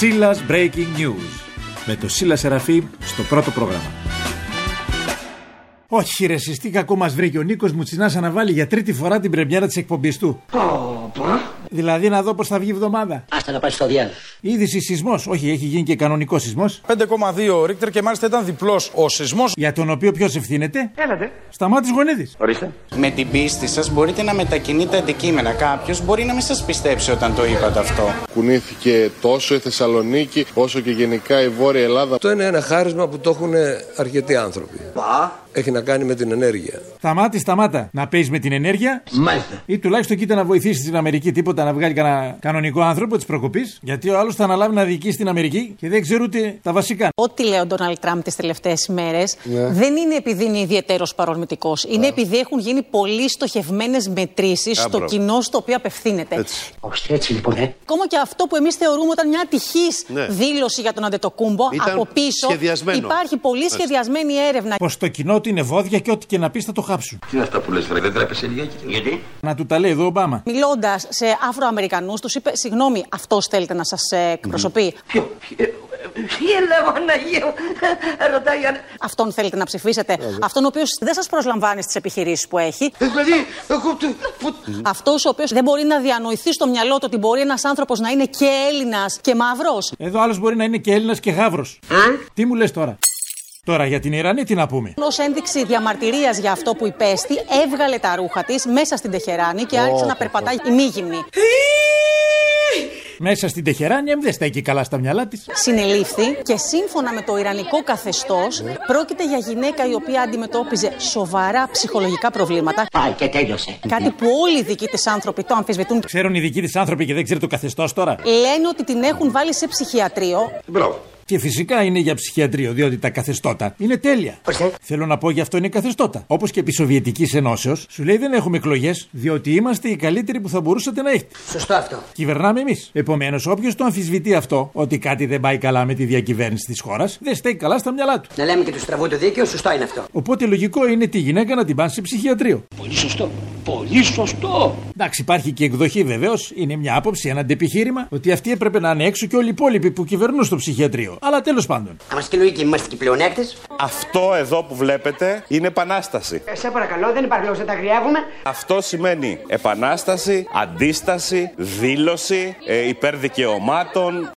Σίλας Breaking News. Με το Σίλα Σεραφείμ στο πρώτο πρόγραμμα. Όχι ρε εσείς, τι κακό μας βρήκε ο Νίκος Μουτσινάς να βάλει για τρίτη φορά την πρεμιέρα της εκπομπής του. Δηλαδή να δω πως θα βγει η εβδομάδα. Άστα να πάει στο διάλογο. Είδηση σεισμός, όχι, έχει γίνει και κανονικό σεισμός. 5,2 Ρίχτερ και μάλιστα ήταν διπλός ο σεισμός. Για τον οποίο ποιος ευθύνεται? Έλατε. Σταμάτης Γονίδης. Ορίστε. Με την πίστη σας μπορείτε να μετακινείτε αντικείμενα. Κάποιος μπορεί να μην σας πιστέψει όταν το είπατε αυτό. Κουνήθηκε τόσο η Θεσσαλονίκη όσο και γενικά η Βόρεια Ελλάδα. Αυτό είναι ένα χάρισμα που το έχουν αρκετοί άνθρωποι. Έχει να κάνει με την ενέργεια. Σταμάτα. Να παίζεις με την ενέργεια. Μάλιστα. Ή τουλάχιστον κοίτα να βοηθήσεις την Αμερική, τίποτα να βγάλει κανένα κανονικό άνθρωπο της προκοπής. Γιατί ο άλλος θα αναλάβει να διοικήσει την Αμερική και δεν ξέρει ούτε τα βασικά. Ό,τι λέει ο Ντόναλντ Τραμπ τις τελευταίες ημέρες δεν είναι επειδή είναι ιδιαίτερος παρορμητικός. Είναι επειδή έχουν γίνει πολύ στοχευμένες μετρήσεις στο κοινό στο οποίο απευθύνεται. Έτσι λοιπόν, Ακόμα και αυτό που εμείς θεωρούμε ήταν μια ατυχής δήλωση για τον Αντετοκούμπο, από πίσω υπάρχει πολύ σχεδιασμένη έρευνα. Πως το κοινό του είναι βόδια και ό,τι και να πεις θα το χάψουν. Τι είναι αυτά που λες, δεν τρέπεσαι λιγάκι? Γιατί? Να του τα λέει εδώ ο Ομπάμα. Μιλώντας σε Αφροαμερικανούς, τους είπε: συγγνώμη, αυτός θέλετε να σας εκπροσωπεί? Αυτόν θέλετε να ψηφίσετε? Αυτόν ο οποίος δεν σας προσλαμβάνει στις επιχειρήσεις που έχει. Αυτός ο οποίος δεν μπορεί να διανοηθεί στο μυαλό του ότι μπορεί ένας άνθρωπος να είναι και Έλληνας και μαύρος. Εδώ άλλος μπορεί να είναι και Έλληνας και γάβρος. Τι μου λες τώρα? Τώρα για την Ιρανή τι να πούμε? Ως ένδειξη διαμαρτυρίας για αυτό που υπέστη, έβγαλε τα ρούχα της μέσα στην Τεχεράνη και άρχισε να περπατάει ημίγυμνη. Μέσα στην Τεχεράνη δεν στέκει καλά στα μυαλά της. Συνελήφθη και σύμφωνα με το ιρανικό καθεστώς πρόκειται για γυναίκα η οποία αντιμετώπιζε σοβαρά ψυχολογικά προβλήματα. Πάει και τέλειωσε. Κάτι που όλοι οι δικοί της άνθρωποι το αμφισβητούν. Ξέρουν οι δικοί της άνθρωποι και δεν ξέρει το καθεστώς τώρα. Λένε ότι την έχουν βάλει σε ψυχιατρίο. Μπράβο. Και φυσικά είναι για ψυχιατρίο, διότι τα καθεστώτα είναι τέλεια. Θέλω να πω γι' αυτό είναι καθεστώτα. Όπως και επί Σοβιετικής Ενώσεως, σου λέει δεν έχουμε εκλογές, διότι είμαστε οι καλύτεροι που θα μπορούσατε να έχετε. Σωστό αυτό. Κυβερνάμε εμείς. Επομένως, όποιος το αμφισβητεί αυτό, ότι κάτι δεν πάει καλά με τη διακυβέρνηση της χώρας, δεν στέκει καλά στα μυαλά του. Να λέμε και του στραβού το δίκαιο, σωστό είναι αυτό. Οπότε λογικό είναι τη γυναίκα να την πάνε σε ψυχιατρίο. Πολύ σωστό. Πολύ σωστό. Εντάξει, υπάρχει και εκδοχή βεβαίως, είναι μια άποψη, ένα αντεπιχείρημα, ότι αυτοί έπρεπε να είναι έξω και όλοι οι υπόλοιποι που κυβερνούν στο ψυχιατρίο. Αλλά τέλος πάντων. Είμαστε και λογικοί, είμαστε και πλεονέκτες. Αυτό εδώ που βλέπετε είναι επανάσταση. Σε παρακαλώ, δεν υπάρχει λόγος να τα αγριεύουμε. Αυτό σημαίνει επανάσταση, αντίσταση, δήλωση, υπέρ δικαιωμάτων.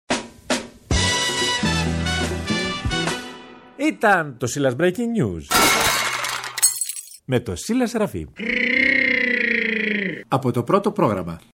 Ήταν το Σίλας Breaking News. Με το Σίλα Σεραφείμ. Από το πρώτο πρόγραμμα.